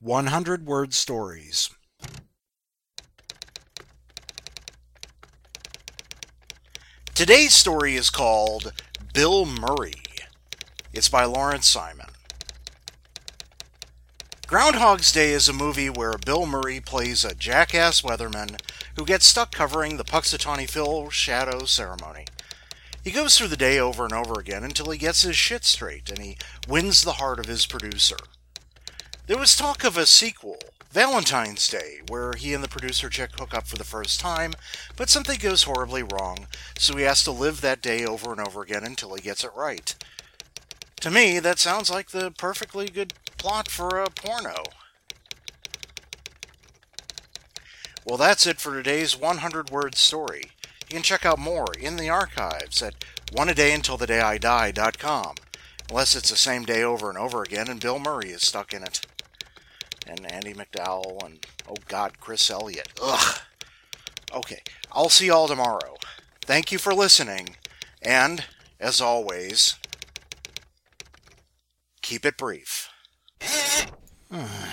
100-word stories. Today's story is called Bill Murray. It's by Lawrence Simon. Groundhog's Day is a movie where Bill Murray plays a jackass weatherman who gets stuck covering the Punxsutawney Phil shadow ceremony. He goes through the day over and over again until he gets his shit straight and he wins the heart of his producer. There was talk of a sequel, Valentine's Day, where he and the producer chick hook up for the first time, but something goes horribly wrong, so he has to live that day over and over again until he gets it right. To me, that sounds like the perfectly good plot for a porno. Well, that's it for today's 100-word story. You can check out more in the archives at oneadayuntilthedayidie.com, unless it's the same day over and over again and Bill Murray is stuck in it. And Andie MacDowell and, oh God, Chris Elliott. Ugh. Okay, I'll see y'all tomorrow. Thank you for listening, and, as always, keep it brief.